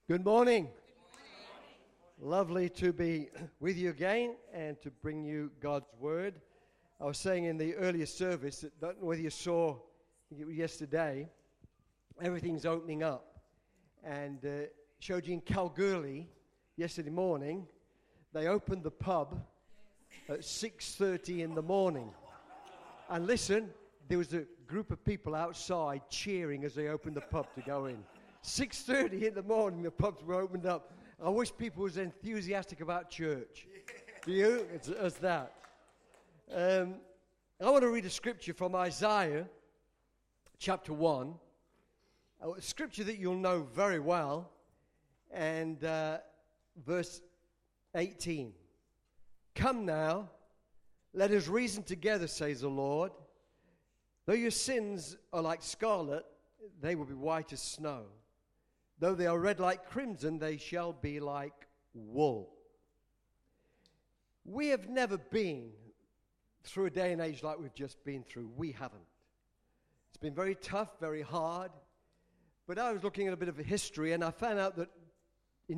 Good morning. Lovely to be with you again and to bring you God's Word. I was saying in the earlier service, that I don't know whether you saw, I think it was yesterday, everything's opening up. And showed you in Kalgoorlie yesterday morning, they opened the pub at 6:30 in the morning. And listen, there was a group of people outside cheering as they opened the pub to go in. 6:30 in the morning, the pubs were opened up. I wish people was enthusiastic about church. Do you? It's that. I want to read a scripture from Isaiah chapter 1. A scripture that you'll know very well. And verse 18. Come now, let us reason together, says the Lord. Though your sins are like scarlet, they will be white as snow. Though they are red like crimson, they shall be like wool. We have never been through a day and age like we've just been through. We haven't. It's been very tough, very hard. But I was looking at a bit of a history, and I found out that in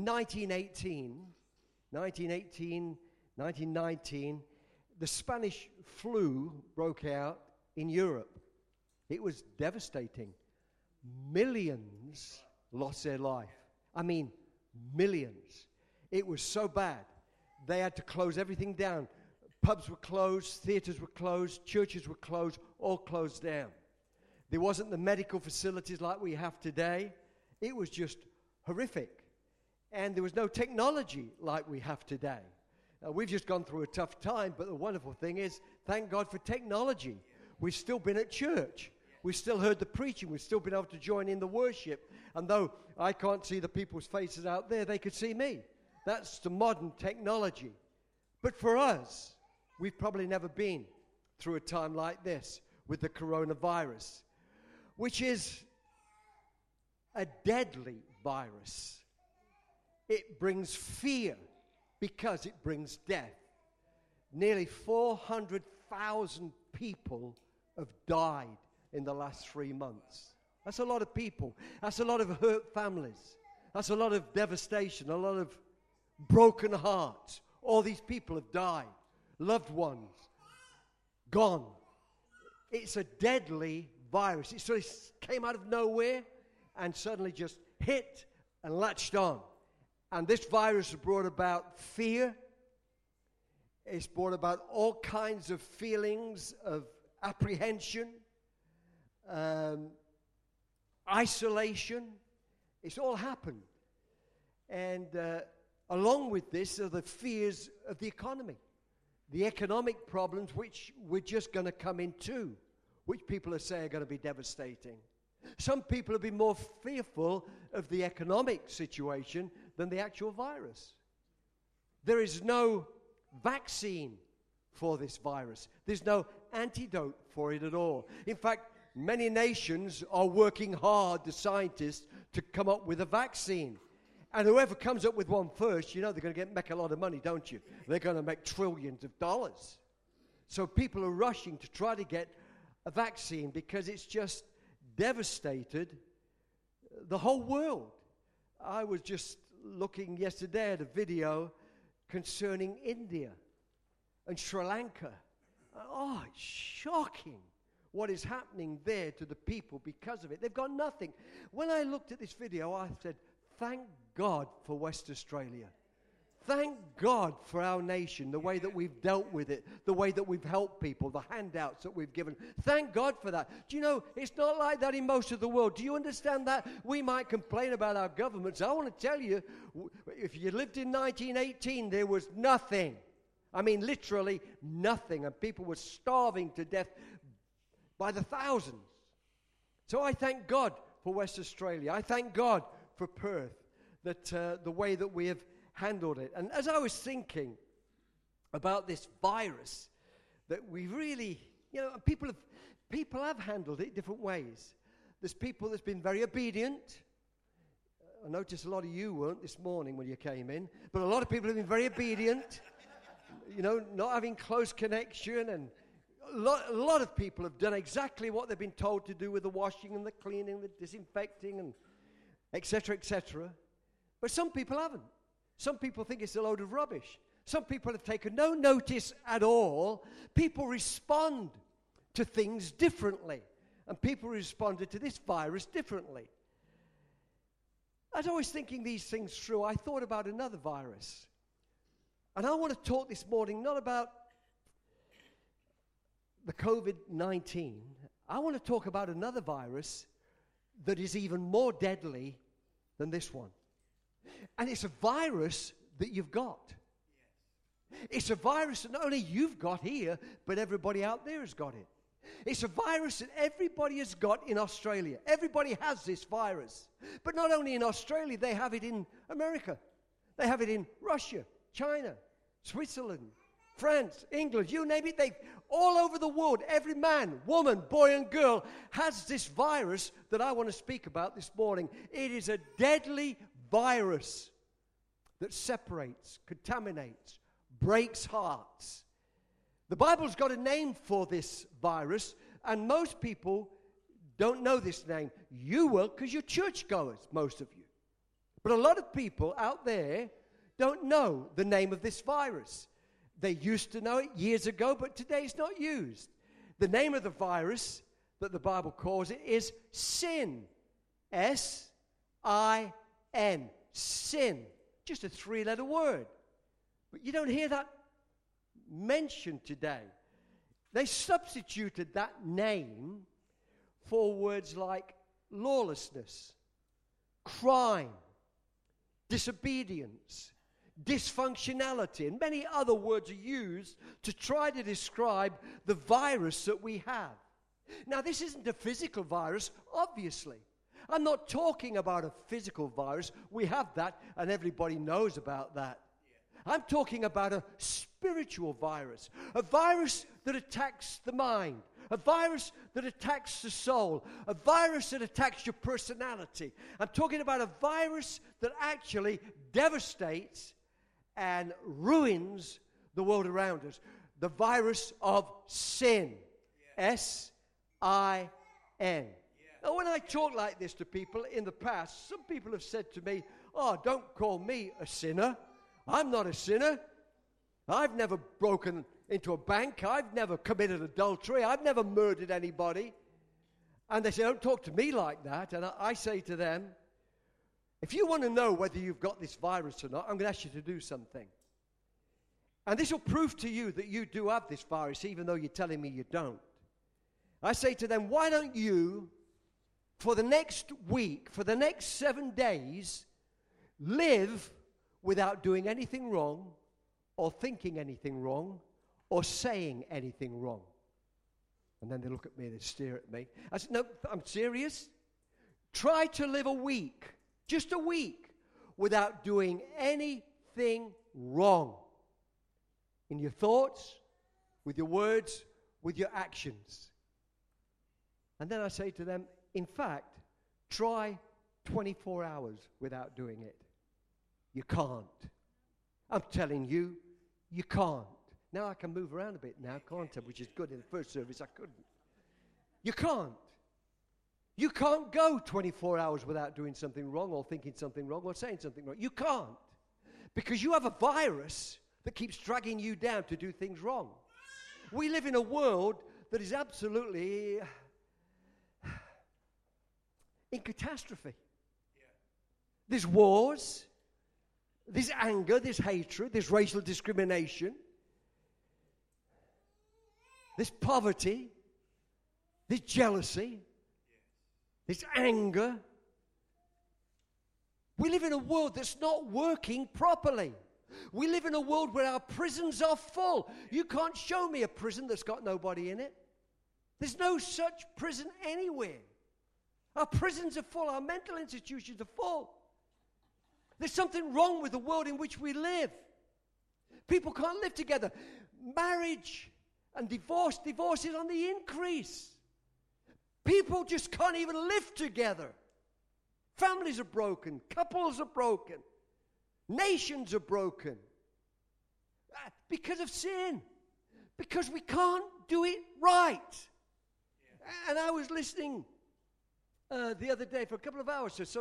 1919, the Spanish flu broke out in Europe. It was devastating. Millions lost their life. I mean, millions. It was so bad. They had to close everything down. Pubs were closed, theaters were closed, churches were closed, all closed down. There wasn't the medical facilities like we have today. It was just horrific. And there was no technology like we have today. We've just gone through a tough time, but the wonderful thing is, thank God for technology. We've still been at church. We've still heard the preaching. We've still been able to join in the worship. And though I can't see the people's faces out there, they could see me. That's the modern technology. But for us, we've probably never been through a time like this with the coronavirus, which is a deadly virus. It brings fear because it brings death. Nearly 400,000 people have died in the last 3 months. That's a lot of people. That's a lot of hurt families. That's a lot of devastation, a lot of broken hearts. All these people have died. Loved ones gone. It's a deadly virus. It sort of came out of nowhere and suddenly just hit and latched on. And this virus has brought about fear. It's brought about all kinds of feelings of apprehension, isolation. It's all happened. And along with this are the fears of the economy, the economic problems which we're just going to come into, which people are saying are going to be devastating. Some people have been more fearful of the economic situation than the actual virus. There is no vaccine for this virus. There's no antidote for it at all. In fact, many nations are working hard, the scientists, to come up with a vaccine. And whoever comes up with one first, you know they're going to make a lot of money, don't you? They're going to make trillions of dollars. So people are rushing to try to get a vaccine because it's just devastated the whole world. I was just looking yesterday at a video concerning India and Sri Lanka. Oh, it's shocking what is happening there to the people because of it. They've got nothing. When I looked at this video, I said, thank God for West Australia. Thank God for our nation, the way that we've dealt with it, the way that we've helped people, the handouts that we've given. Thank God for that. Do you know, it's not like that in most of the world. Do you understand that? We might complain about our governments. I want to tell you, if you lived in 1918, there was nothing. I mean, literally nothing. And people were starving to death by the thousands. So I thank God for West Australia. I thank God for Perth, that the way that we have handled it. And as I was thinking about this virus, that we really, people have handled it different ways. There's people that's been very obedient. I noticed a lot of you weren't this morning when you came in, but a lot of people have been very obedient, not having close connection, and a lot of people have done exactly what they've been told to do with the washing and the cleaning, the disinfecting, and etc., etc. But some people haven't. Some people think it's a load of rubbish. Some people have taken no notice at all. People respond to things differently. And people responded to this virus differently. As I was thinking these things through, I thought about another virus. And I want to talk this morning not about the COVID-19. I want to talk about another virus that is even more deadly than this one. And it's a virus that you've got. It's a virus that not only you've got here, but everybody out there has got it. It's a virus that everybody has got in Australia. Everybody has this virus. But not only in Australia, they have it in America. They have it in Russia, China, Switzerland, France, England, you name it. All over the world, every man, woman, boy and girl has this virus that I want to speak about this morning. It is a deadly virus that separates, contaminates, breaks hearts. The Bible's got a name for this virus, and most people don't know this name. You will, because you're churchgoers, most of you. But a lot of people out there don't know the name of this virus. They used to know it years ago, but today it's not used. The name of the virus that the Bible calls it is sin. S-I-N. Sin. Just a 3-letter word. But you don't hear that mentioned today. They substituted that name for words like lawlessness, crime, disobedience, dysfunctionality, and many other words are used to try to describe the virus that we have. Now, this isn't a physical virus, obviously. I'm not talking about a physical virus. We have that, and everybody knows about that. I'm talking about a spiritual virus, a virus that attacks the mind, a virus that attacks the soul, a virus that attacks your personality. I'm talking about a virus that actually devastates and ruins the world around us. The virus of sin. S-I-N. Now, when I talk like this to people in the past, some people have said to me, "Oh, don't call me a sinner. I'm not a sinner. I've never broken into a bank. I've never committed adultery. I've never murdered anybody." And they say, "Don't talk to me like that." And I say to them, if you want to know whether you've got this virus or not, I'm going to ask you to do something. And this will prove to you that you do have this virus, even though you're telling me you don't. I say to them, why don't you, for the next week, for the next 7 days, live without doing anything wrong, or thinking anything wrong, or saying anything wrong? And then they look at me and they stare at me. I said, "No, I'm serious. Try to live a week, just a week, without doing anything wrong. In your thoughts, with your words, with your actions." And then I say to them, in fact, try 24 hours without doing it. You can't. I'm telling you, you can't. Now I can move around a bit now, can't I? Which is good. In the first service, I couldn't. You can't. You can't go 24 hours without doing something wrong or thinking something wrong or saying something wrong. You can't. Because you have a virus that keeps dragging you down to do things wrong. We live in a world that is absolutely in catastrophe. There's wars, there's anger, there's hatred, there's racial discrimination, there's poverty, there's jealousy, there's anger. We live in a world that's not working properly. We live in a world where our prisons are full. You can't show me a prison that's got nobody in it. There's no such prison anywhere. Our prisons are full. Our mental institutions are full. There's something wrong with the world in which we live. People can't live together. Marriage and divorce is on the increase. People just can't even live together. Families are broken. Couples are broken. Nations are broken. Because of sin. Because we can't do it right. And I was listening the other day for a couple of hours to some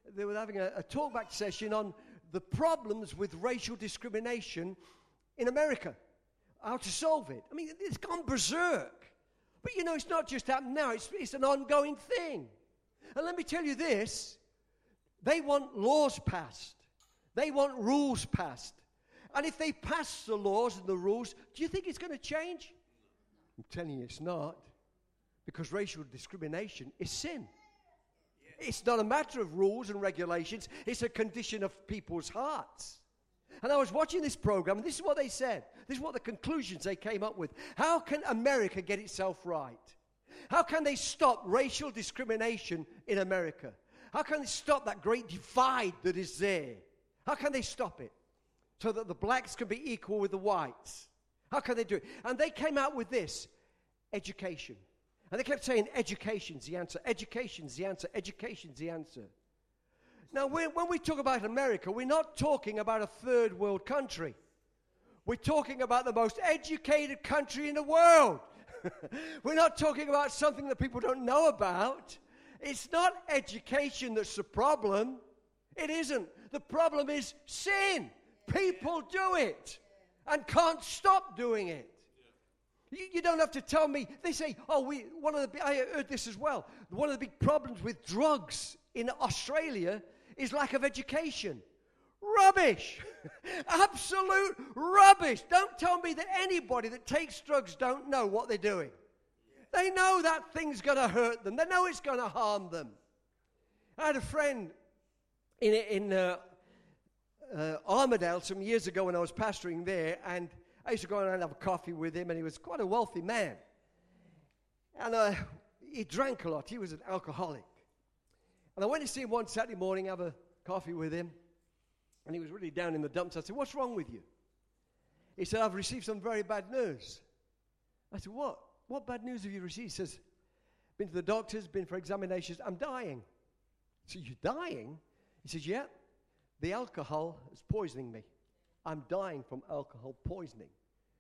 they were having a talkback session on the problems with racial discrimination in America, how to solve it. I mean, it's gone berserk. But you know, it's not just happened now, it's an ongoing thing. And let me tell you this, they want laws passed. They want rules passed. And if they pass the laws and the rules, do you think it's going to change? I'm telling you it's not. Because racial discrimination is sin. It's not a matter of rules and regulations. It's a condition of people's hearts. And I was watching this program, and this is what they said. This is what the conclusions they came up with. How can America get itself right? How can they stop racial discrimination in America? How can they stop that great divide that is there? How can they stop it? So that the blacks can be equal with the whites. How can they do it? And they came out with this, education. And they kept saying, education's the answer, education's the answer, education's the answer. Now, when we talk about America, we're not talking about a third world country. We're talking about the most educated country in the world. We're not talking about something that people don't know about. It's not education that's the problem. It isn't. The problem is sin. People do it and can't stop doing it. You don't have to tell me. They say, I heard this as well. One of the big problems with drugs in Australia is lack of education. Rubbish. Absolute rubbish. Don't tell me that anybody that takes drugs don't know what they're doing. They know that thing's going to hurt them. They know it's going to harm them. I had a friend in Armidale some years ago when I was pastoring there, and I used to go around and have a coffee with him, and he was quite a wealthy man. And he drank a lot. He was an alcoholic. And I went to see him one Saturday morning, have a coffee with him, and he was really down in the dumps. I said, "What's wrong with you?" He said, "I've received some very bad news." I said, "What? What bad news have you received?" He says, "Been to the doctors, been for examinations. I'm dying." I said, "You're dying?" He says, "Yeah, the alcohol is poisoning me. I'm dying from alcohol poisoning."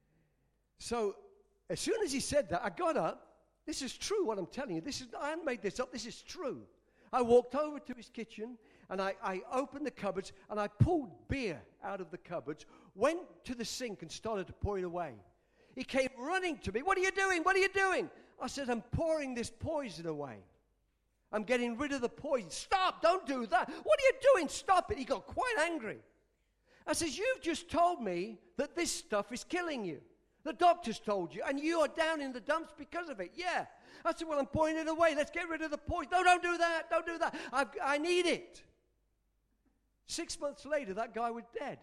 So as soon as he said that, I got up. This is true what I'm telling you. I haven't made this up. This is true. I walked over to his kitchen, and I opened the cupboards, and I pulled beer out of the cupboards, went to the sink and started to pour it away. He came running to me. "What are you doing? What are you doing?" I said, "I'm pouring this poison away. I'm getting rid of the poison." "Stop, don't do that. What are you doing? Stop it." He got quite angry. I says, "You've just told me that this stuff is killing you. The doctors told you, and you are down in the dumps because of it." "Yeah." I said, "Well, I'm pouring it away. Let's get rid of the poison." "No, don't do that. Don't do that. I need it." 6 months later, that guy was dead.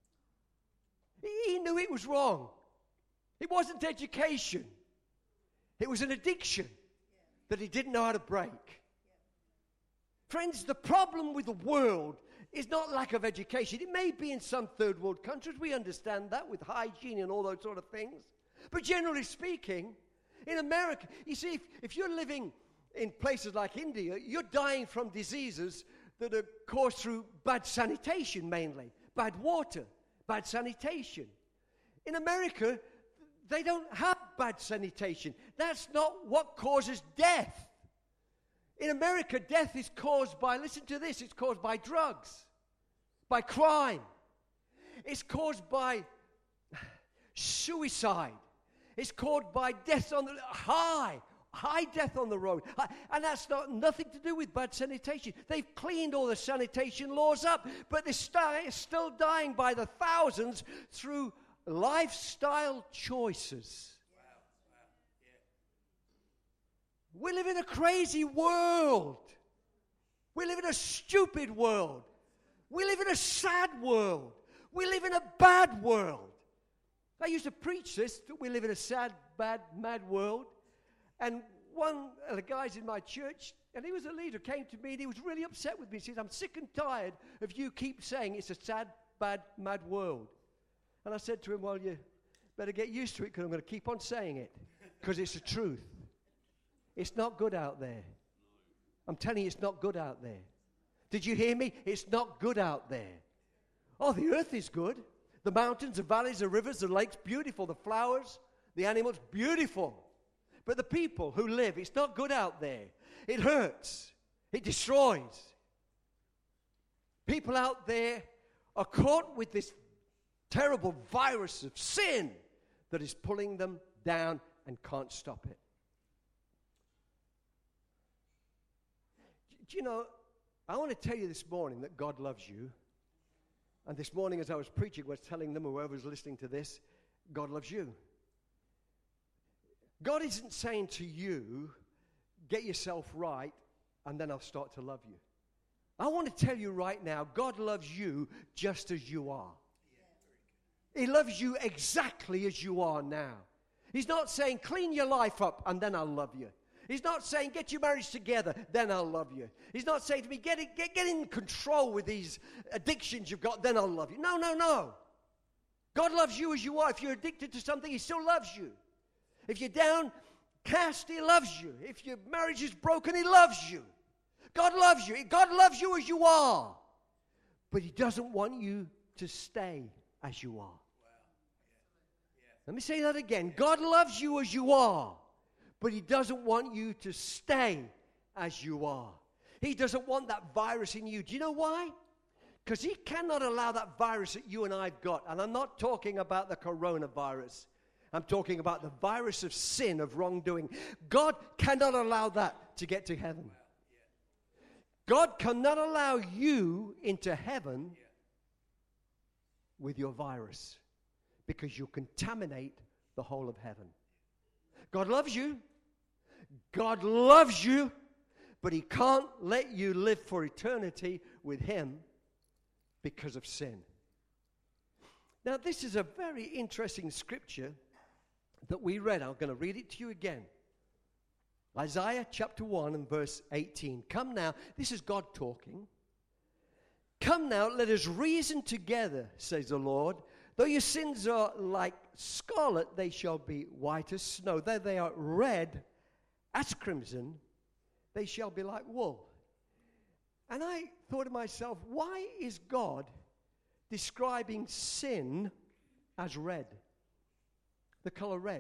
He knew it was wrong. It wasn't education. It was an addiction that he didn't know how to break. Friends, the problem with the world is not lack of education. It may be in some third world countries. We understand that with hygiene and all those sort of things. But generally speaking, in America, you see, if you're living in places like India, you're dying from diseases that are caused through bad sanitation mainly. Bad water, bad sanitation. In America, they don't have bad sanitation. That's not what causes death. In America, death is caused by, listen to this, it's caused by drugs, by crime. It's caused by suicide. It's caused by death on the high death on the road. And that's nothing to do with bad sanitation. They've cleaned all the sanitation laws up, but they're still dying by the thousands through lifestyle choices. We live in a crazy world. We live in a stupid world. We live in a sad world. We live in a bad world. I used to preach this, that we live in a sad, bad, mad world. And one of the guys in my church, and he was a leader, came to me and he was really upset with me. He says, "I'm sick and tired of you keep saying it's a sad, bad, mad world." And I said to him, "Well, you better get used to it because I'm going to keep on saying it because it's the truth. It's not good out there. I'm telling you, it's not good out there. Did you hear me? It's not good out there. Oh, the earth is good. The mountains, the valleys, the rivers, the lakes, beautiful. The flowers, the animals, beautiful. But the people who live, it's not good out there. It hurts. It destroys. People out there are caught with this terrible virus of sin that is pulling them down and can't stop it. Do you know, I want to tell you this morning that God loves you. And this morning as I was preaching, I was telling them, whoever's listening to this, God loves you. God isn't saying to you, get yourself right, and then I'll start to love you. I want to tell you right now, God loves you just as you are. He loves you exactly as you are now. He's not saying, clean your life up, and then I'll love you. He's not saying, get your marriage together, then I'll love you. He's not saying to me, get in control with these addictions you've got, then I'll love you. No, no, no. God loves you as you are. If you're addicted to something, He still loves you. If you're downcast, He loves you. If your marriage is broken, He loves you. God loves you. God loves you as you are. But He doesn't want you to stay as you are. Let me say that again. God loves you as you are. But He doesn't want you to stay as you are. He doesn't want that virus in you. Do you know why? Because He cannot allow that virus that you and I've got. And I'm not talking about the coronavirus. I'm talking about the virus of sin, of wrongdoing. God cannot allow that to get to heaven. God cannot allow you into heaven with your virus, because you'll contaminate the whole of heaven. God loves you. God loves you, but He can't let you live for eternity with Him because of sin. Now, this is a very interesting scripture that we read. I'm going to read it to you again. Isaiah chapter 1 and verse 18. Come now, this is God talking. Come now, let us reason together, says the Lord. Though your sins are like scarlet, they shall be white as snow. Though they are red as crimson, they shall be like wool. And I thought to myself, why is God describing sin as red? The color red.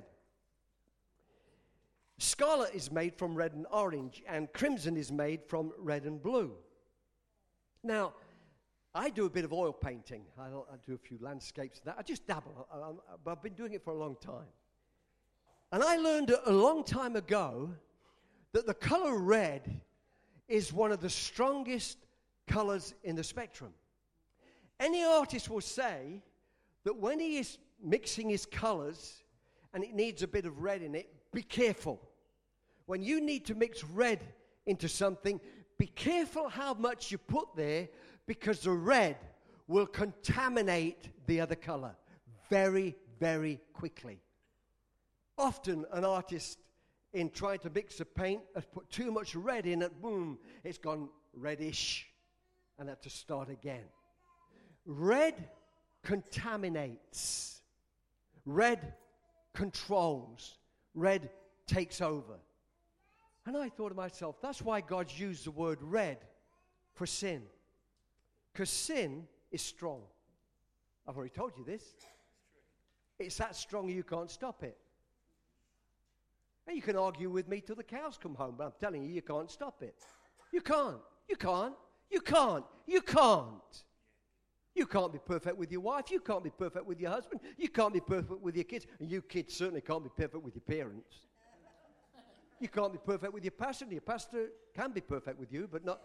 Scarlet is made from red and orange, and crimson is made from red and blue. Now, I do a bit of oil painting. I do a few landscapes and that. I just dabble, but I've been doing it for a long time. And I learned a long time ago that the color red is one of the strongest colors in the spectrum. Any artist will say that when he is mixing his colors and it needs a bit of red in it, be careful. When you need to mix red into something, be careful how much you put there, because the red will contaminate the other color very, very quickly. Often an artist, in trying to mix a paint, has put too much red in it, boom, it's gone reddish, and had to start again. Red contaminates. Red controls. Red takes over. And I thought to myself, that's why God's used the word red for sin. Because sin is strong. I've already told you this. It's that strong you can't stop it. And you can argue with me till the cows come home, but I'm telling you, you can't stop it. You can't. You can't. You can't. You can't. You can't be perfect with your wife. You can't be perfect with your husband. You can't be perfect with your kids. And you kids certainly can't be perfect with your parents. You can't be perfect with your pastor. Your pastor can be perfect with you, but not...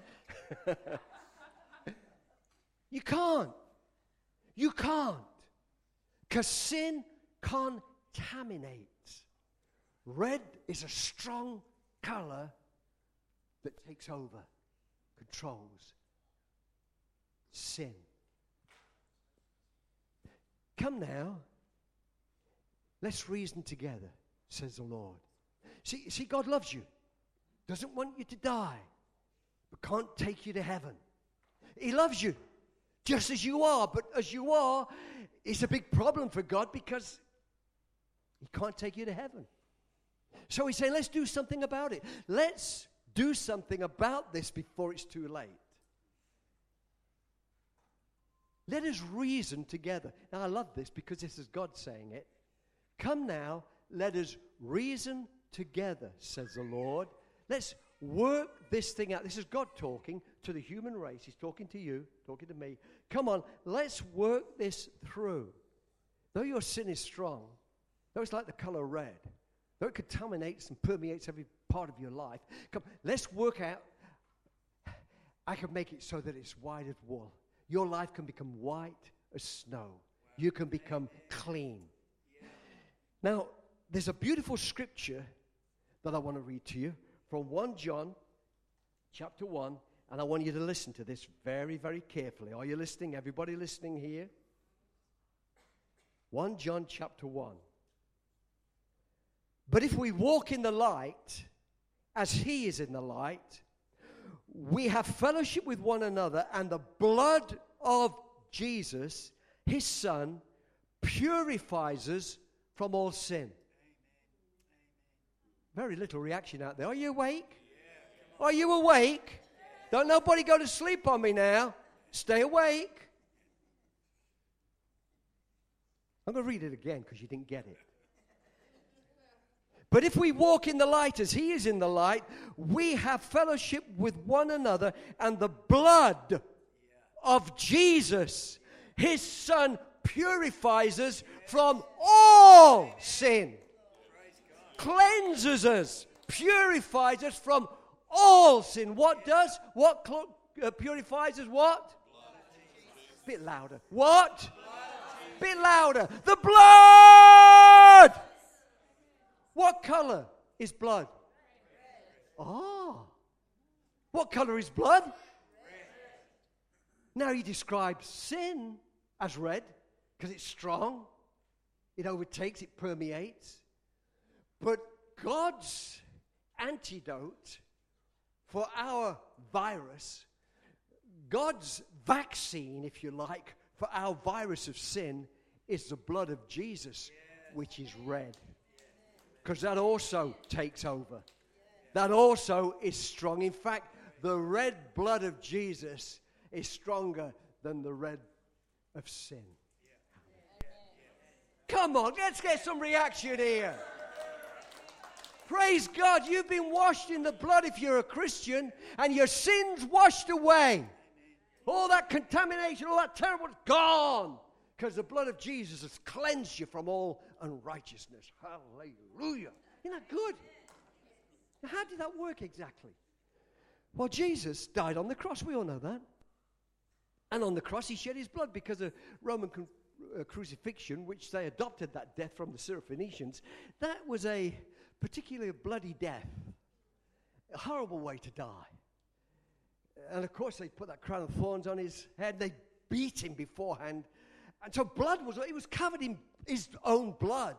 You can't. You can't. Because sin contaminates. Red is a strong color that takes over, controls sin. Come now, let's reason together, says the Lord. See, God loves you, doesn't want you to die, but can't take you to heaven. He loves you just as you are, but as you are, it's a big problem for God because He can't take you to heaven. So He's saying, let's do something about it. Let's do something about this before it's too late. Let us reason together. Now, I love this because this is God saying it. Come now, let us reason together, says the Lord. Let's work this thing out. This is God talking to the human race. He's talking to you, talking to me. Come on, let's work this through. Though your sin is strong, though it's like the color red, though it contaminates and permeates every part of your life, come, let's work out. I can make it so that it's white as wool. Your life can become white as snow. You can become clean. Now, there's a beautiful scripture that I want to read to you from 1 John chapter 1, and I want you to listen to this very, very carefully. Are you listening? Everybody listening here? 1 John chapter 1. But if we walk in the light, as he is in the light, we have fellowship with one another, and the blood of Jesus, his Son, purifies us from all sin. Very little reaction out there. Are you awake? Are you awake? Don't nobody go to sleep on me now. Stay awake. I'm going to read it again because you didn't get it. But if we walk in the light as he is in the light, we have fellowship with one another, and the blood of Jesus, his Son, purifies us from all sin. Cleanses us, purifies us from all sin. What does? What purifies us? What? Bit louder. What? Bit louder. The blood! What color is blood? Oh. What color is blood? Now he describes sin as red because it's strong. It overtakes, it permeates. But God's antidote for our virus, God's vaccine, if you like, for our virus of sin is the blood of Jesus, which is red. Because that also takes over. That also is strong. In fact, the red blood of Jesus is stronger than the red of sin. Come on, let's get some reaction here. Praise God, you've been washed in the blood if you're a Christian, and your sins washed away. All that contamination, all that terrible, gone. Because the blood of Jesus has cleansed you from all unrighteousness. Hallelujah. Isn't that good? Now, how did that work exactly? Well, Jesus died on the cross. We all know that. And on the cross, he shed his blood because of Roman crucifixion, which they adopted that death from the Syrophoenicians. That was a particularly bloody death. A horrible way to die. And, of course, they put that crown of thorns on his head. They beat him beforehand. And so he was covered in his own blood.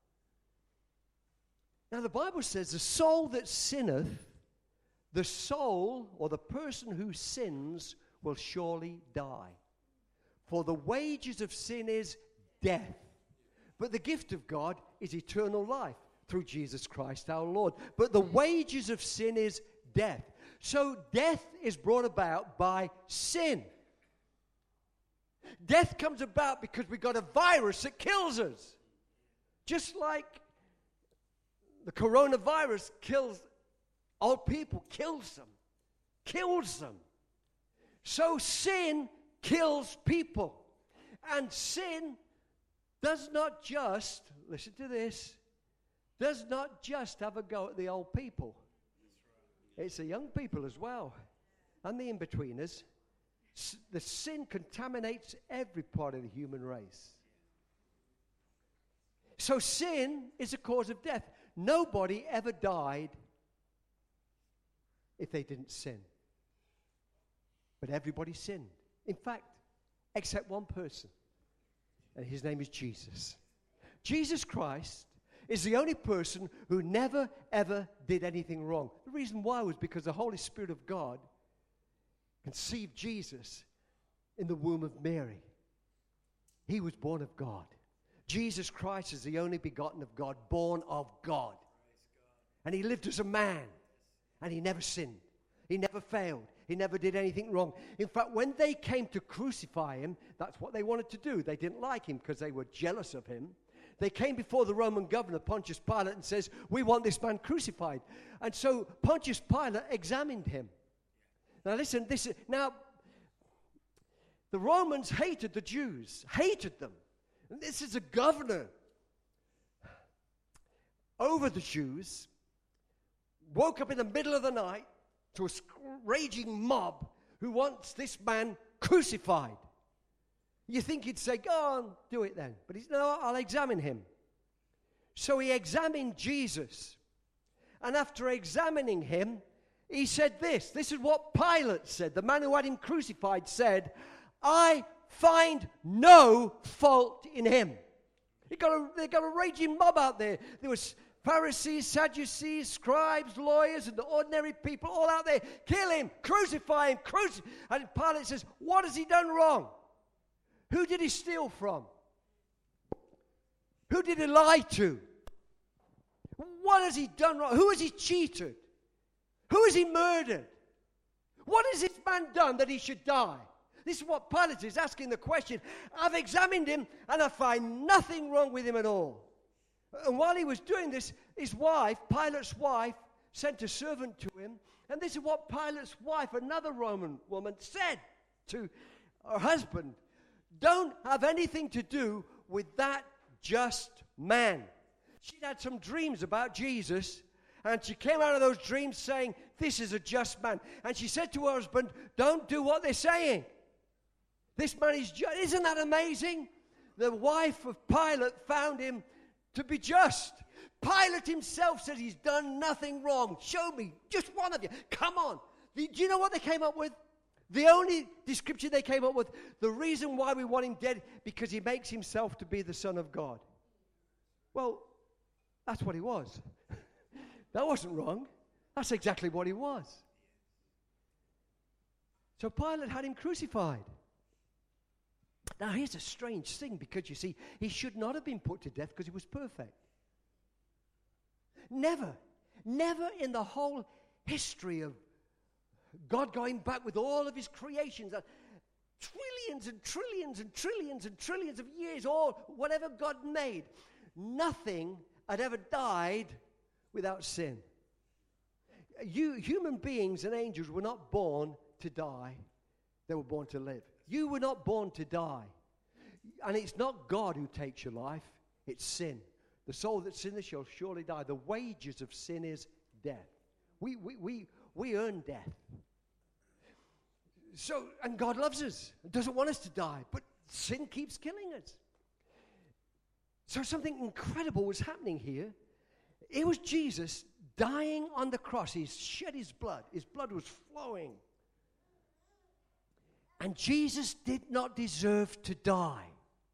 Now the Bible says the soul that sinneth, the soul or the person who sins will surely die. For the wages of sin is death. But the gift of God is eternal life through Jesus Christ our Lord. But the wages of sin is death. So death is brought about by sin. Death comes about because we got a virus that kills us. Just like the coronavirus kills old people, kills them. So sin kills people. And sin does not just, listen to this, does not just have a go at the old people. It's the young people as well, and the in-betweeners. The sin contaminates every part of the human race. So sin is a cause of death. Nobody ever died if they didn't sin. But everybody sinned. In fact, except one person. And his name is Jesus. Jesus Christ is the only person who never, ever did anything wrong. The reason why was because the Holy Spirit of God conceived Jesus in the womb of Mary. He was born of God. Jesus Christ is the only begotten of God, born of God. And he lived as a man. And he never sinned. He never failed. He never did anything wrong. In fact, when they came to crucify him, that's what they wanted to do. They didn't like him because they were jealous of him. they came before the Roman governor, Pontius Pilate, and says, we want this man crucified. And so Pontius Pilate examined him. Now listen, now the Romans hated the Jews, hated them. And this is a governor over the Jews, woke up in the middle of the night to a raging mob who wants this man crucified. You think he'd say, go on, do it then. But he's, no, I'll examine him. So he examined Jesus. And after examining him, he said this. This is what Pilate said. The man who had him crucified said, I find no fault in him. They got a raging mob out there. There was Pharisees, Sadducees, scribes, lawyers, and the ordinary people all out there. Kill him, crucify him, And Pilate says, what has he done wrong? Who did he steal from? Who did he lie to? What has he done wrong? Who has he cheated? Who has he murdered? What has this man done that he should die? This is what Pilate is asking the question. I've examined him and I find nothing wrong with him at all. And while he was doing this, his wife, Pilate's wife, sent a servant to him. And this is what Pilate's wife, another Roman woman, said to her husband. Don't have anything to do with that just man. She'd had some dreams about Jesus, and she came out of those dreams saying, this is a just man. And she said to her husband, don't do what they're saying. This man is just. Isn't that amazing? The wife of Pilate found him to be just. Pilate himself said he's done nothing wrong. Show me, just one of you. Come on. Do you know what they came up with? The only description they came up with, the reason why we want him dead, because he makes himself to be the Son of God. Well, that's what he was. That wasn't wrong. That's exactly what he was. So Pilate had him crucified. Now here's a strange thing, because you see, he should not have been put to death because he was perfect. Never in the whole history of God going back with all of his creations, trillions and trillions and trillions and trillions of years, all whatever God made, nothing had ever died without sin. Human beings and angels were not born to die. They were born to live. You were not born to die. And it's not God who takes your life, it's sin. The soul that sinneth shall surely die. The wages of sin is death. We earn death. So, and God loves us, doesn't want us to die, but sin keeps killing us. So something incredible was happening here. It was Jesus dying on the cross. He shed his blood. His blood was flowing. And Jesus did not deserve to die.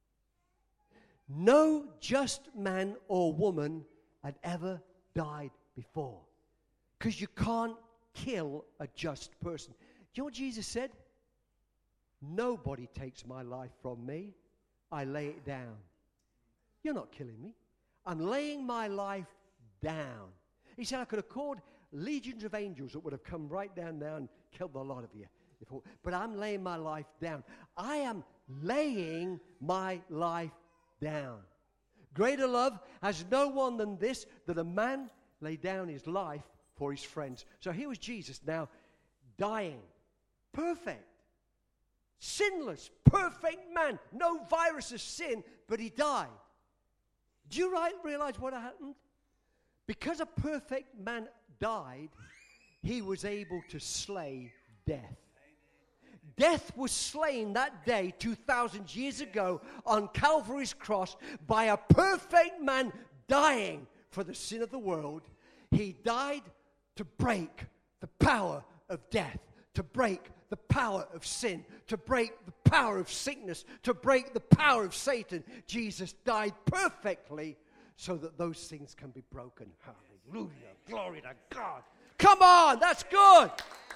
No just man or woman had ever died before. Because you can't kill a just person. Do you know what Jesus said? Nobody takes my life from me. I lay it down. You're not killing me. I'm laying my life down. He said I could have called legions of angels that would have come right down there and killed a lot of you. But I'm laying my life down. I am laying my life down. Greater love has no one than this, that a man lay down his life for his friends. So here was Jesus now dying. Perfect. Sinless. Perfect man. No virus of sin, but he died. Do you realize what happened? Because a perfect man died, he was able to slay death. Death was slain that day 2,000 years ago on Calvary's cross by a perfect man dying for the sin of the world. He died to break the power of death, to break the power of sin, to break the power of sickness, to break the power of Satan. Jesus died perfectly so that those things can be broken. Hallelujah. Glory to God. Come on, that's good.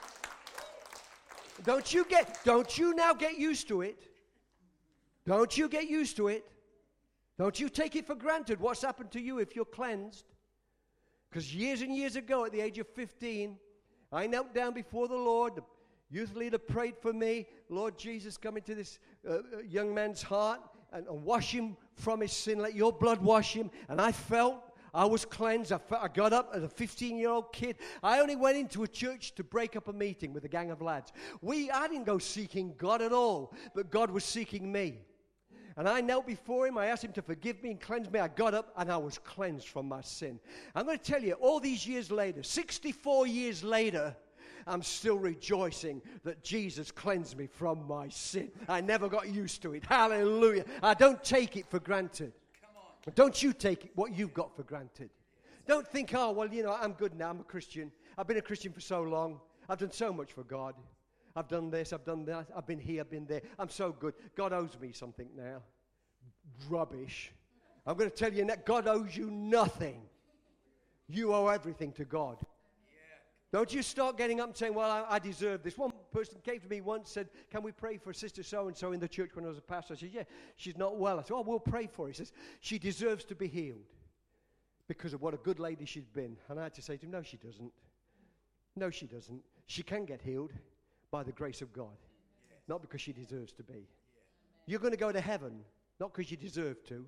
Don't you now get used to it. Don't you get used to it. Don't you take it for granted what's happened to you if you're cleansed. Because years and years ago, at the age of 15, I knelt down before the Lord. The youth leader prayed for me. Lord Jesus, come into this young man's heart. and wash him from his sin. Let your blood wash him. And I felt I was cleansed. I got up as a 15-year-old kid. I only went into a church to break up a meeting with a gang of lads. I didn't go seeking God at all, but God was seeking me. And I knelt before him. I asked him to forgive me and cleanse me. I got up and I was cleansed from my sin. I'm going to tell you, all these years later, 64 years later, I'm still rejoicing that Jesus cleansed me from my sin. I never got used to it. Hallelujah. I don't take it for granted. Don't you take what you've got for granted. Don't think, oh, well, I'm good now. I'm a Christian. I've been a Christian for so long. I've done so much for God. I've done this, I've done that. I've been here, I've been there. I'm so good. God owes me something now. Rubbish. I'm going to tell you that God owes you nothing. You owe everything to God. Don't you start getting up and saying, well, I deserve this. One person came to me once, said, can we pray for Sister so-and-so in the church when I was a pastor? I said, yeah, she's not well. I said, oh, we'll pray for her. He says, she deserves to be healed because of what a good lady she's been. And I had to say to him, no, she doesn't. No, she doesn't. She can get healed by the grace of God, not because she deserves to be. You're going to go to heaven, not because you deserve to,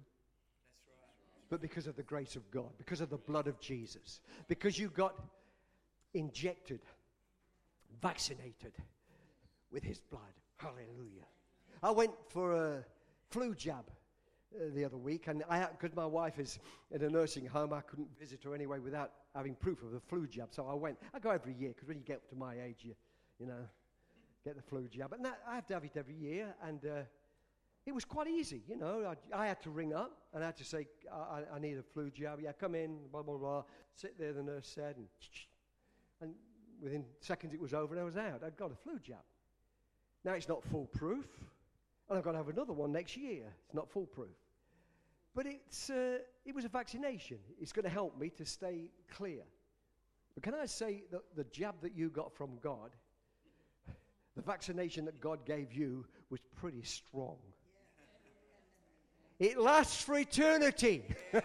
but because of the grace of God, because of the blood of Jesus, because you got injected, vaccinated with his blood. Hallelujah. I went for a flu jab the other week, and because my wife is in a nursing home, I couldn't visit her anyway without having proof of the flu jab. So I went. I go every year because when you get up to my age, you get the flu jab. And I have to have it every year, and it was quite easy. I had to ring up and I had to say, I need a flu jab. Yeah, come in, blah, blah, blah. Sit there, the nurse said, and within seconds it was over and I was out. I'd got a flu jab. Now it's not foolproof, and I've got to have another one next year. It's not foolproof. But it was a vaccination. It's going to help me to stay clear. But can I say that the jab that you got from God, the vaccination that God gave you, was pretty strong. It lasts for eternity.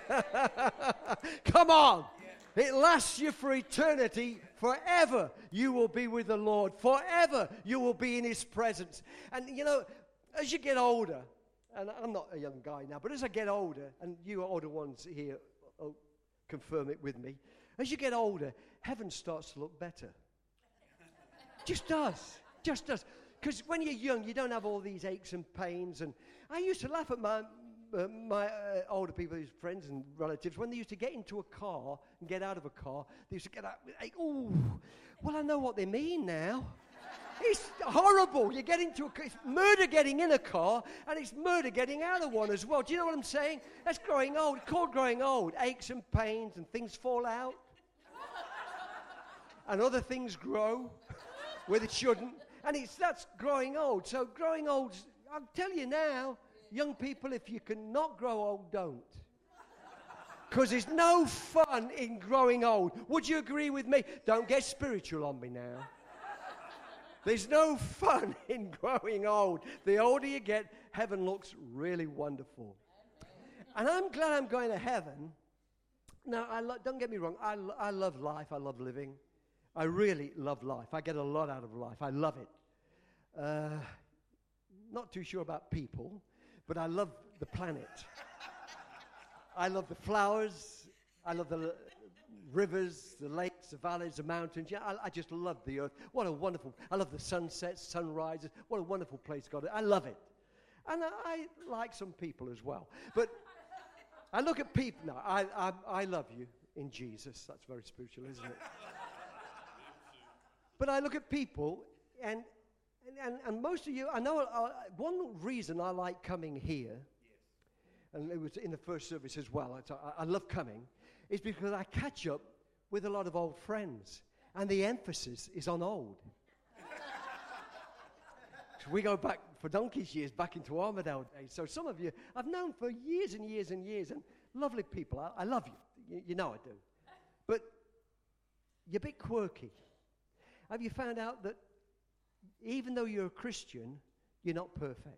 Come on. It lasts you for eternity. Forever you will be with the Lord. Forever you will be in his presence. And as you get older, and I'm not a young guy now, but as I get older, and you older ones here confirm it with me, as you get older, heaven starts to look better. Just does. Just does. Because when you're young, you don't have all these aches and pains. And I used to laugh at my older people, his friends and relatives, when they used to get into a car and get out of a car, they used to get out, oh, well, I know what they mean now. It's horrible. You get into it's murder getting in a car, and it's murder getting out of one as well. Do you know what I'm saying? That's growing old. It's called growing old. Aches and pains, and things fall out. And other things grow where it shouldn't. And that's growing old. So growing old, I'll tell you now, young people, if you cannot grow old, don't. Because there's no fun in growing old. Would you agree with me? Don't get spiritual on me now. There's no fun in growing old. The older you get, heaven looks really wonderful. And I'm glad I'm going to heaven. Now, don't get me wrong. I love life. I love living. I really love life. I get a lot out of life. I love it. Not too sure about people, but I love the planet. I love the flowers. I love the rivers, the lakes, the valleys, the mountains. Yeah, I just love the earth. What a wonderful, I love the sunsets, sunrises. What a wonderful place God is. I love it. And I like some people as well. But I look at people. No, I love you in Jesus. That's very spiritual, isn't it? But I look at people, and most of you, I know one reason I like coming here, and it was in the first service as well, I love coming, is because I catch up with a lot of old friends, and the emphasis is on old. So we go back for donkey's years, back into Armadale days. So some of you I've known for years and years and years, and lovely people. I love you. You know I do. But you're a bit quirky. Have you found out that even though you're a Christian, you're not perfect?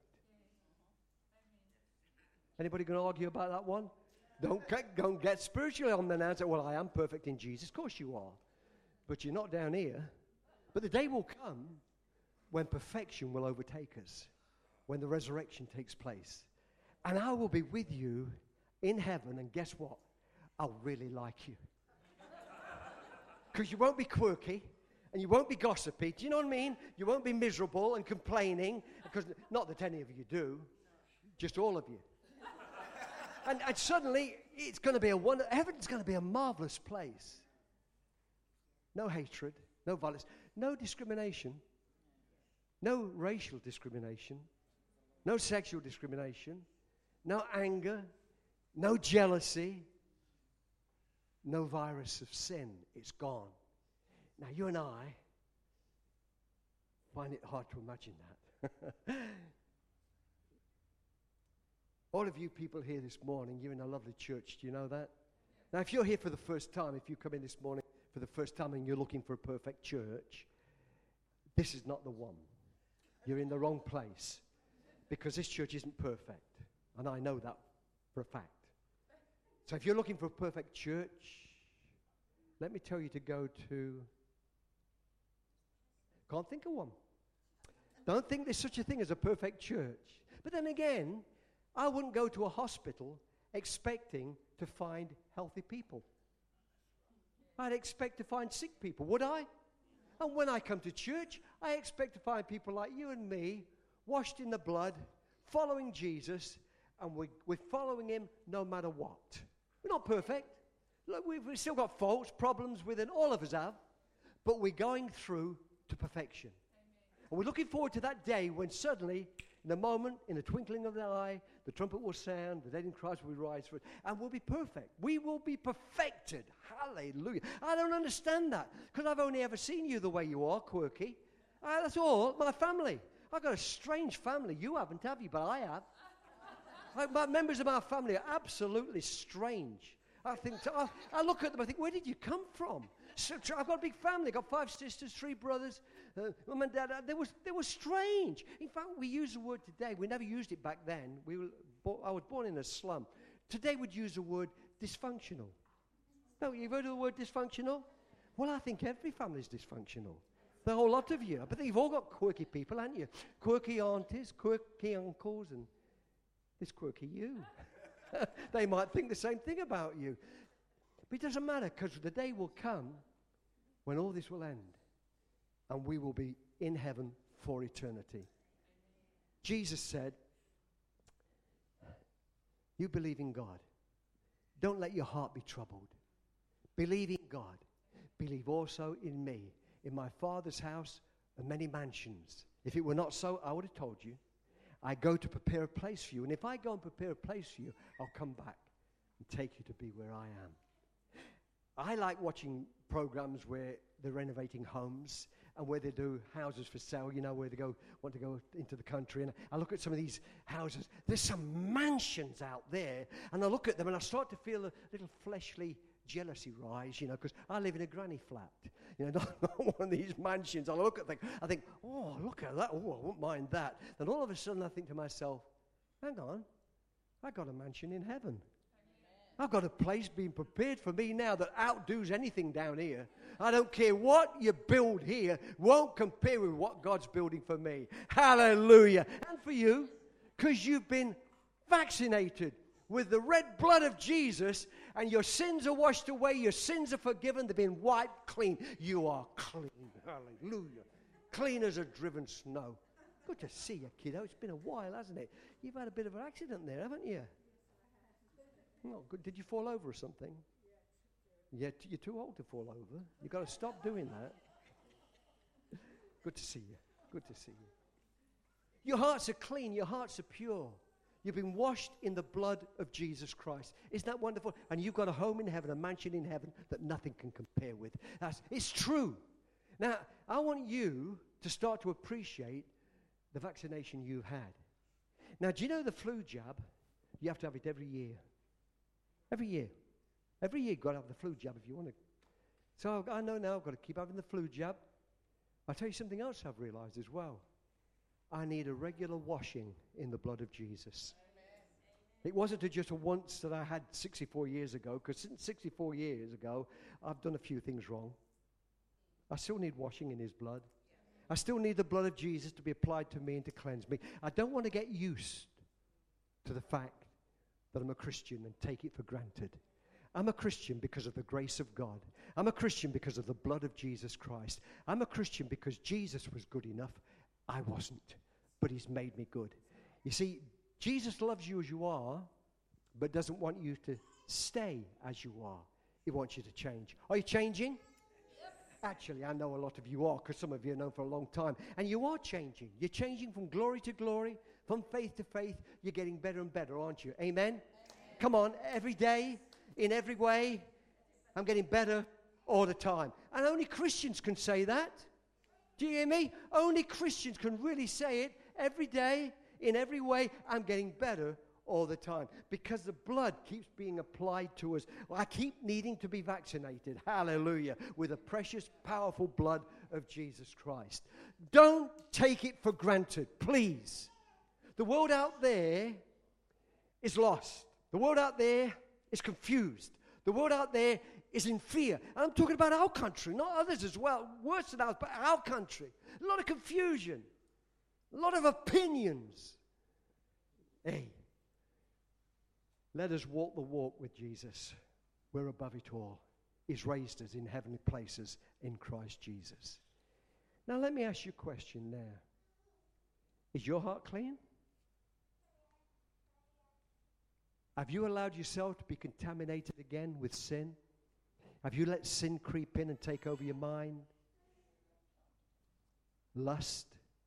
Anybody going to argue about that one? Don't get spiritually on the now and say, well, I am perfect in Jesus. Of course you are. But you're not down here. But the day will come when perfection will overtake us, when the resurrection takes place. And I will be with you in heaven, and guess what? I'll really like you. Because you won't be quirky, and you won't be gossipy. Do you know what I mean? You won't be miserable and complaining, because not that any of you do, just all of you. And suddenly, it's going to be heaven's going to be a marvelous place. No hatred, no violence, no discrimination, no racial discrimination, no sexual discrimination, no anger, no jealousy, no virus of sin. It's gone. Now, you and I find it hard to imagine that. All of you people here this morning, you're in a lovely church. Do you know that? Now, if you're here for the first time, if you come in this morning for the first time and you're looking for a perfect church, this is not the one. You're in the wrong place, because this church isn't perfect. And I know that for a fact. So if you're looking for a perfect church, let me tell you to go to... Can't think of one. Don't think there's such a thing as a perfect church. But then again, I wouldn't go to a hospital expecting to find healthy people. I'd expect to find sick people, would I? And when I come to church, I expect to find people like you and me, washed in the blood, following Jesus, and we're following him no matter what. We're not perfect. Look, we've still got faults, problems within, all of us have, but we're going through to perfection. Amen. And we're looking forward to that day when suddenly, in a moment, in the twinkling of the eye, the trumpet will sound, the dead in Christ will rise for it, and we'll be perfect. We will be perfected. Hallelujah. I don't understand that, because I've only ever seen you the way you are, quirky. That's all, my family. I've got a strange family. You haven't, have you? But I have. Members of my family are absolutely strange. I look at them, I think, where did you come from? So, I've got a big family. I've got 5 sisters, 3 brothers, mum and dad. They were strange. In fact, we use the word today. We never used it back then. I was born in a slum. Today we'd use the word dysfunctional. No, you've heard of the word dysfunctional? Well, I think every family's dysfunctional. The whole lot of you. But you've all got quirky people, haven't you? Quirky aunties, quirky uncles, and this quirky you. They might think the same thing about you. But it doesn't matter, because the day will come when all this will end and we will be in heaven for eternity. Jesus said, you believe in God. Don't let your heart be troubled. Believe in God. Believe also in me. In my Father's house are many mansions. If it were not so, I would have told you. I go to prepare a place for you. And if I go and prepare a place for you, I'll come back and take you to be where I am. I like watching programs where they're renovating homes and where they do houses for sale, where they want to go into the country. And I look at some of these houses. There's some mansions out there. And I look at them and I start to feel a little fleshly jealousy rise, because I live in a granny flat, not one of these mansions. I look at things, I think, oh, look at that, oh, I wouldn't mind that. Then all of a sudden I think to myself, hang on, I got a mansion in heaven. I've got a place being prepared for me now that outdoes anything down here. I don't care what you build here, won't compare with what God's building for me. Hallelujah. And for you, because you've been vaccinated with the red blood of Jesus, and your sins are washed away, your sins are forgiven, they've been wiped clean. You are clean. Hallelujah. Clean as a driven snow. Good to see you, kiddo. It's been a while, hasn't it? You've had a bit of an accident there, haven't you? Oh, good. Did you fall over or something? Yeah, you're too old to fall over. You've got to stop doing that. Good to see you. Good to see you. Your hearts are clean. Your hearts are pure. You've been washed in the blood of Jesus Christ. Isn't that wonderful? And you've got a home in heaven, a mansion in heaven that nothing can compare with. It's true. Now, I want you to start to appreciate the vaccination you've had. Now, do you know the flu jab? You have to have it every year. Every year. Every year you've got to have the flu jab if you want to. So I know now I've got to keep having the flu jab. I'll tell you something else I've realized as well. I need a regular washing in the blood of Jesus. Amen. It wasn't just a once that I had 64 years ago, because since 64 years ago, I've done a few things wrong. I still need washing in his blood. I still need the blood of Jesus to be applied to me and to cleanse me. I don't want to get used to the fact that I'm a Christian and take it for granted. I'm a Christian because of the grace of God. I'm a Christian because of the blood of Jesus Christ. I'm a Christian because Jesus was good enough. I wasn't, but he's made me good. You see, Jesus loves you as you are, but doesn't want you to stay as you are. He wants you to change. Are you changing? Actually, I know a lot of you are, because some of you have known for a long time. And you are changing. You're changing from glory to glory, from faith to faith. You're getting better and better, aren't you? Amen? Amen. Come on, every day, in every way, I'm getting better all the time. And only Christians can say that. Do you hear me? Only Christians can really say it every day, in every way. I'm getting better all the time, because the blood keeps being applied to us. I keep needing to be vaccinated, hallelujah, with the precious, powerful blood of Jesus Christ. Don't take it for granted, please. The world out there is lost. The world out there is confused. The world out there is in fear. And I'm talking about our country, not others as well, worse than ours, but our country. A lot of confusion, a lot of opinions. Hey, let us walk the walk with Jesus. We're above it all. He's raised us in heavenly places in Christ Jesus. Now let me ask you a question now. Is your heart clean? Have you allowed yourself to be contaminated again with sin? Have you let sin creep in and take over your mind? Lust,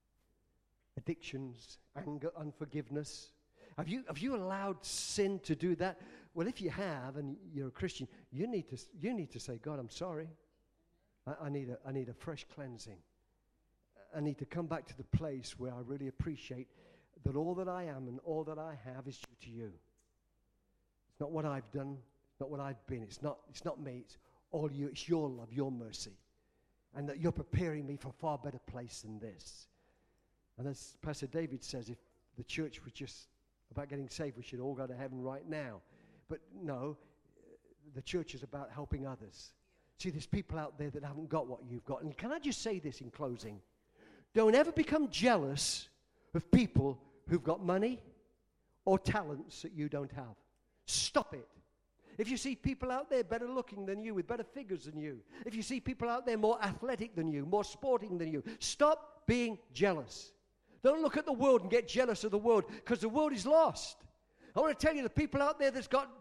addictions, anger, unforgiveness. Have you allowed sin to do that? Well, if you have, and you're a Christian, you need to say, God, I'm sorry. I need a fresh cleansing. I need to come back to the place where I really appreciate that all that I am and all that I have is due to you. It's not what I've done, not what I've been. It's not me. It's all you. It's your love, your mercy, and that you're preparing me for a far better place than this. And as Pastor David says, if the church was just about getting saved, we should all go to heaven right now. But no, the church is about helping others. See, there's people out there that haven't got what you've got. And can I just say this in closing? Don't ever become jealous of people who've got money or talents that you don't have. Stop it. If you see people out there better looking than you, with better figures than you, if you see people out there more athletic than you, more sporting than you, stop being jealous. Don't look at the world and get jealous of the world, because the world is lost. I want to tell you, the people out there that's got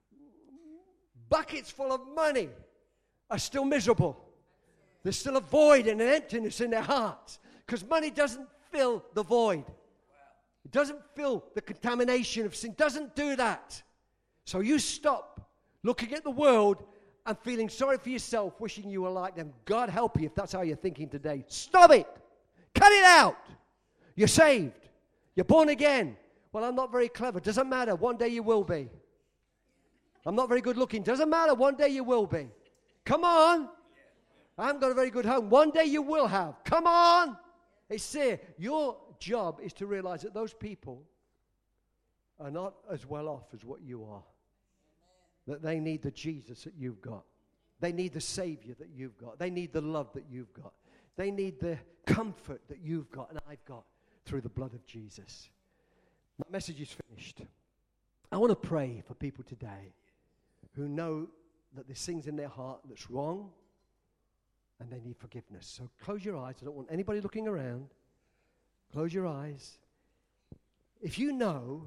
buckets full of money are still miserable. There's still a void and an emptiness in their hearts, because money doesn't fill the void. It doesn't fill the contamination of sin. It doesn't do that. So you stop looking at the world and feeling sorry for yourself, wishing you were like them. God help you if that's how you're thinking today. Stop it. Cut it out. You're saved. You're born again. Well, I'm not very clever. Doesn't matter. One day you will be. I'm not very good looking. Doesn't matter. One day you will be. Come on. I haven't got a very good home. One day you will have. Come on. It's there. Your job is to realize that those people are not as well off as what you are. That they need the Jesus that you've got. They need the Savior that you've got. They need the love that you've got. They need the comfort that you've got and I've got through the blood of Jesus. My message is finished. I want to pray for people today who know that there's things in their heart that's wrong and they need forgiveness. So close your eyes. I don't want anybody looking around. Close your eyes. If you know,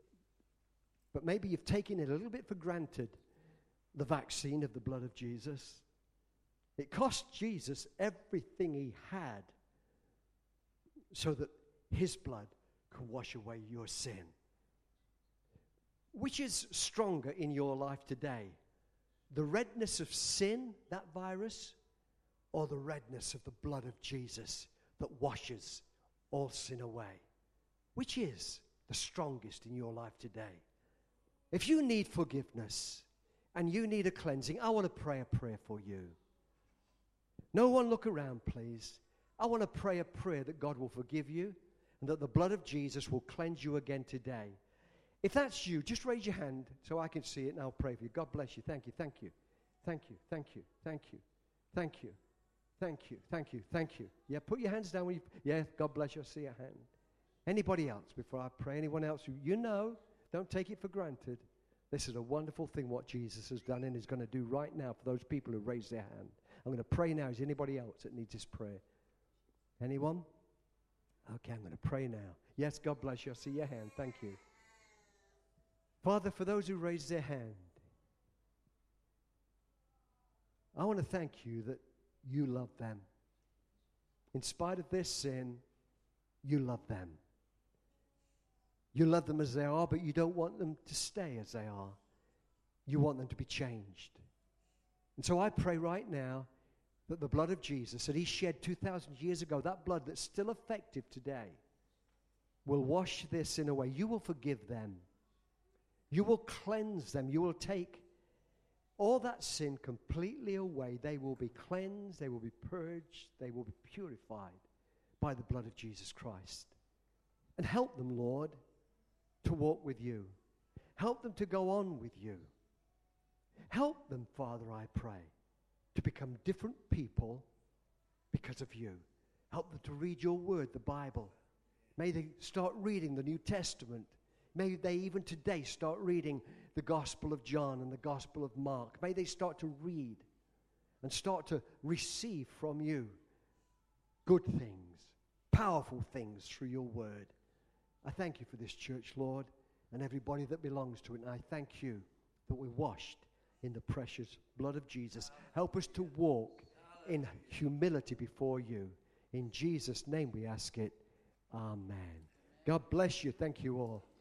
but maybe you've taken it a little bit for granted, the vaccine of the blood of Jesus. It cost Jesus everything he had so that his blood can wash away your sin. Which is stronger in your life today? The redness of sin, that virus, or the redness of the blood of Jesus that washes all sin away? Which is the strongest in your life today? If you need forgiveness and you need a cleansing, I want to pray a prayer for you. No one look around, please. I want to pray a prayer that God will forgive you and that the blood of Jesus will cleanse you again today. If that's you, just raise your hand so I can see it and I'll pray for you. God bless you. Thank you. Thank you. Thank you. Thank you. Thank you. Thank you. Thank you. Thank you. Thank you. Yeah, put your hands down. Yeah, God bless you. I see your hand. Anybody else before I pray? Anyone else who you know Don't take it for granted. This is a wonderful thing what Jesus has done and is going to do right now for those people who raise their hand. I'm going to pray now. Is anybody else that needs this prayer? Anyone? Okay, I'm going to pray now. Yes, God bless you. I see your hand. Thank you. Father, for those who raised their hand, I want to thank you that you love them. In spite of their sin, you love them. You love them as they are, but you don't want them to stay as they are. You want them to be changed. And so I pray right now that the blood of Jesus that he shed 2,000 years ago, that blood that's still effective today, will wash their sin away. You will forgive them. You will cleanse them. You will take all that sin completely away. They will be cleansed. They will be purged. They will be purified by the blood of Jesus Christ. And help them, Lord, to walk with you. Help them to go on with you. Help them, Father, I pray, to become different people because of you. Help them to read your word, the Bible. May they start reading the New Testament. May they even today start reading the Gospel of John and the Gospel of Mark. May they start to read and start to receive from you good things, powerful things through your word. I thank you for this church, Lord, and everybody that belongs to it. And I thank you that we're washed in the precious blood of Jesus. Help us to walk in humility before you. In Jesus' name we ask it. Amen. God bless you. Thank you all.